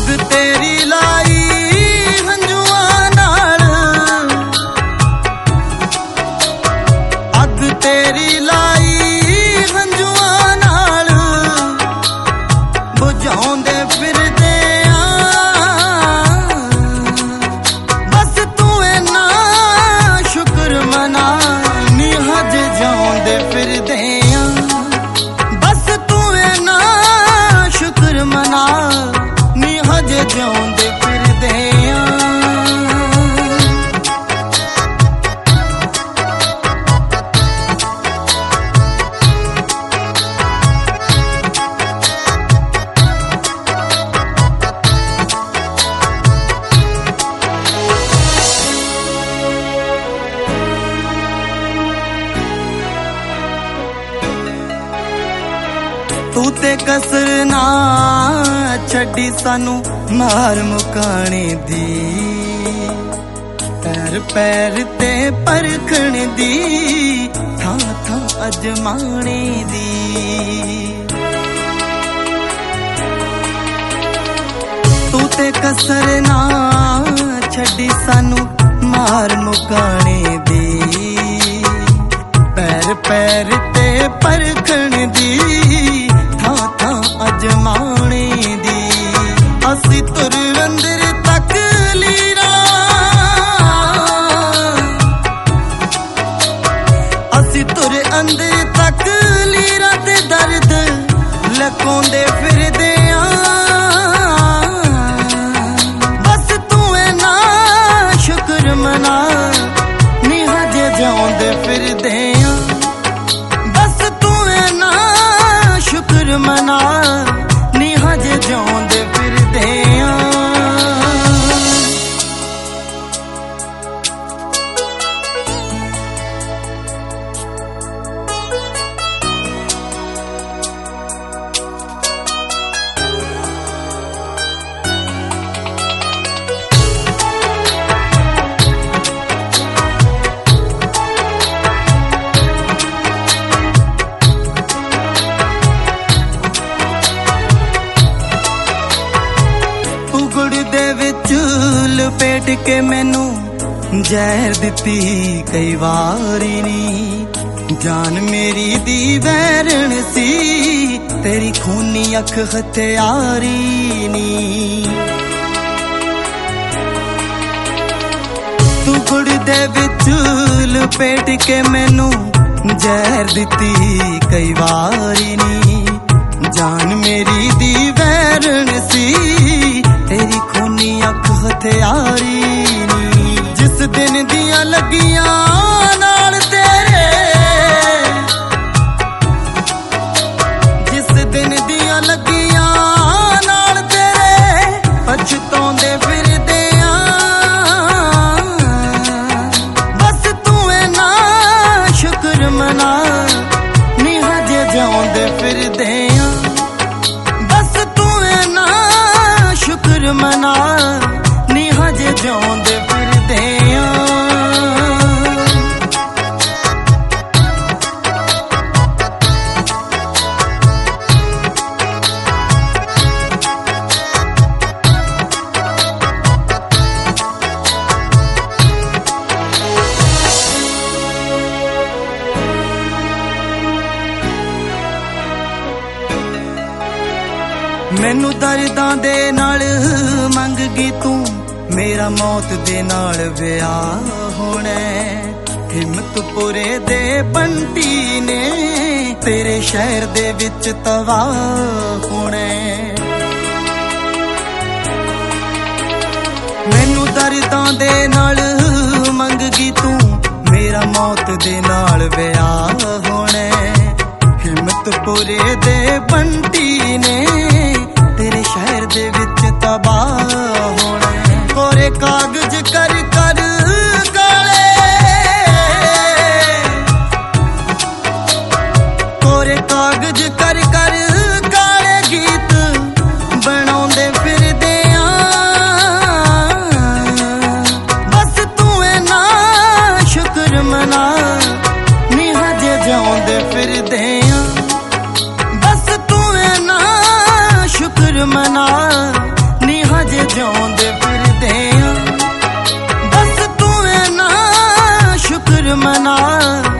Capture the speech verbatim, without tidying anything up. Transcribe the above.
अग तेरी लाई हंजुआं नाल, अग तेरी लाई हंजुआं नाल बुझाउंदे फिरदे बस तू इन्ना शुक्र मना नी हज जाउंदे फिरदे बस तू इन्ना शुक्र मना नी हज जाउंदे फिरदे तू ते कसर ना छड्डी सानू मार मुकाने दी, पैर पैर ते परखण दी, थां थां अजमाने दी। तू ते कसर ना छड्डी सानू मार मुकाने दी, पैर पैर ते परखण दी, अजमाने दी। असी तुर अंदर तक लीरा, असी तुर अंदर तक लीरा ते दर्द लकोंदे फिरदे बस तू इन्ना शुक्र मना नी हज जाउंदे फिरदे बस तू इन्ना शुक्र मना नी हज जाउंदे फिरदे लपेट के मैनू जहर दिती कई वारी नी, जान मेरी दी वैरण सी तेरी खूनी अख हथियारी नी। तू गुड़ दे विच लपेट के मैनू जहर दिती कई वारी नी, जान मेरी दी वैरण सी तेरी खूनी अख हथियारी नी। जिस दिन दियां लगियां नाल तेरे, जिस दिन दियां लगियां नाल तेरे पछताउंदे फिरदे बस तू इन्ना शुक्र मना नी हज जाउंदे फिरदे बस तू इन्ना शुक्र मना नी हज जाउंदे फिरदे मैनू दर्दां दे नाल मंग गई तू, मेरा मौत दे नाल विआह होना। हिम्मतपुरे दे बंटी ने तेरे शहर दे विच तबाह होना। मैनू दर्दां दे नाल मंग गई तू, मेरा मौत दे नाल विआह होना। हिम्मतपुरे दे बंटी ने तेरे शहर दे विच तबाह होना। कोरे कागज कर कर काले, कोरे कागज कर कर काले गीत बनाउंदे फिरदे बस तू इन्ना शुक्र मना नी हज जाउंदे फिरदे बस तू इन्ना शुक्र मना नी हज ਮਨਾ